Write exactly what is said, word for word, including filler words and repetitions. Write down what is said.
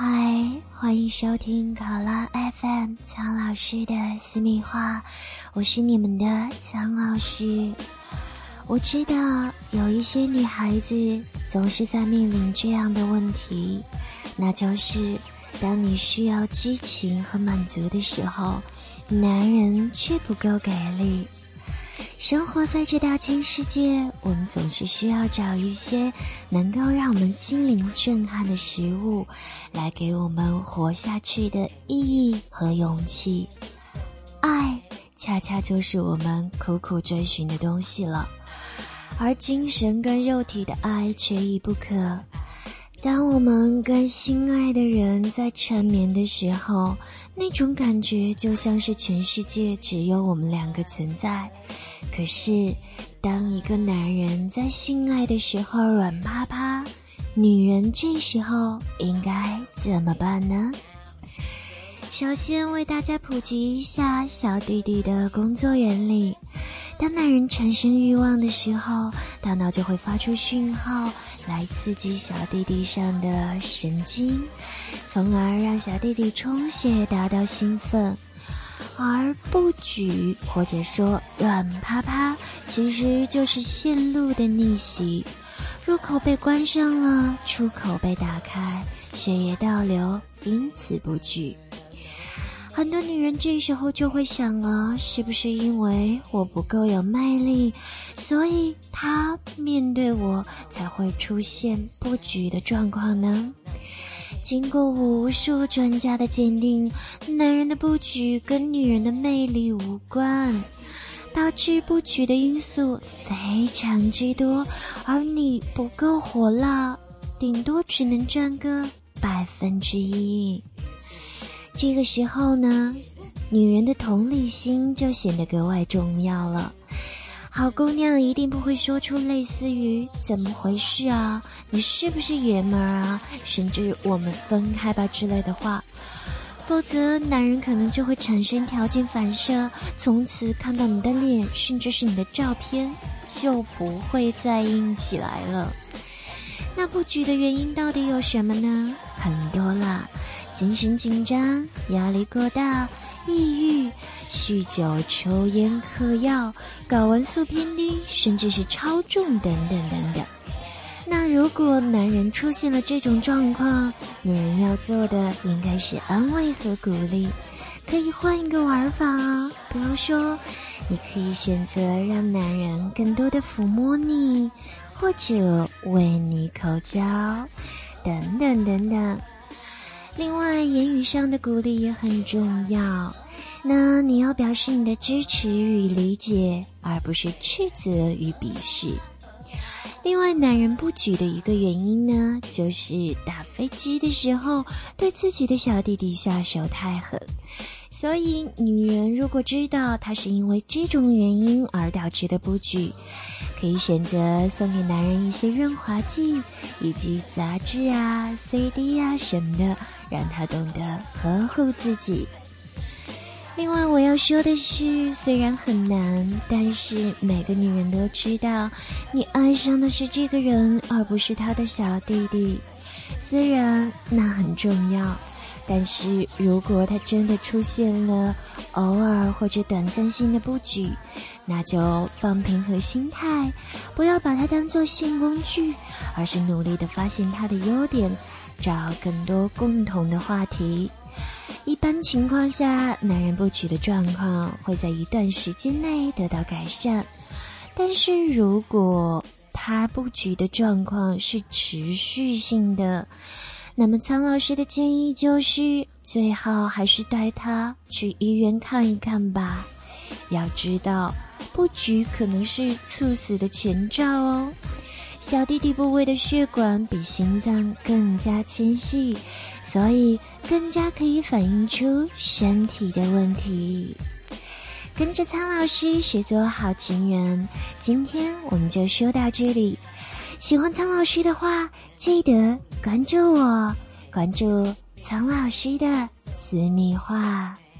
嗨，欢迎收听考拉 F M 苍老师的私密话，我是你们的苍老师。我知道有一些女孩子总是在面临这样的问题，那就是当你需要激情和满足的时候，男人却不够给力。生活在这大千世界，我们总是需要找一些能够让我们心灵震撼的食物，来给我们活下去的意义和勇气。爱恰恰就是我们苦苦追寻的东西了，而精神跟肉体的爱缺一不可。当我们跟心爱的人在缠绵的时候，那种感觉就像是全世界只有我们两个存在。可是当一个男人在性爱的时候软趴趴，女人这时候应该怎么办呢？首先为大家普及一下小弟弟的工作原理。当男人产生欲望的时候，大脑就会发出讯号来刺激小弟弟上的神经，从而让小弟弟充血达到兴奋。而不举或者说软趴趴其实就是线路的逆袭，入口被关上了，出口被打开，血液倒流，因此不举。很多女人这时候就会想了，是不是因为我不够有魅力，所以他面对我才会出现不举的状况呢？经过无数专家的鉴定，男人的不举跟女人的魅力无关，导致不举的因素非常之多，而你不够火辣，顶多只能占个百分之一。这个时候呢，女人的同理心就显得格外重要了。好姑娘一定不会说出类似于怎么回事啊，你是不是爷们儿啊，甚至我们分开吧之类的话，否则男人可能就会产生条件反射，从此看到你的脸甚至是你的照片就不会再硬起来了。那不举的原因到底有什么呢？很多啦，精神紧张、压力过大、抑郁、酗酒、抽烟、嗑药、睾丸素偏低，甚至是超重等等等等。那如果男人出现了这种状况，女人要做的应该是安慰和鼓励。可以换一个玩法啊，比如说你可以选择让男人更多的抚摸你，或者为你口交等等等等。另外言语上的鼓励也很重要，那你要表示你的支持与理解，而不是斥责与鄙视。另外男人不举的一个原因呢，就是打飞机的时候对自己的小弟弟下手太狠，所以女人如果知道他是因为这种原因而导致的不举，可以选择送给男人一些润滑剂以及杂志啊 C D 啊什么的，让他懂得呵护自己。另外我要说的是，虽然很难，但是每个女人都知道你爱上的是这个人，而不是他的小弟弟。虽然那很重要，但是如果他真的出现了偶尔或者短暂性的不举，那就放平和心态，不要把它当作性工具，而是努力地发现他的优点，找更多共同的话题。一般情况下，男人不举的状况会在一段时间内得到改善，但是如果他不举的状况是持续性的，那么苍老师的建议就是最好还是带他去医院看一看吧。要知道不举可能是猝死的前兆哦。小弟弟部位的血管比心脏更加纤细，所以更加可以反映出身体的问题。跟着苍老师学做好情人，今天我们就说到这里。喜欢苍老师的话，记得关注我，关注苍老师的私密话。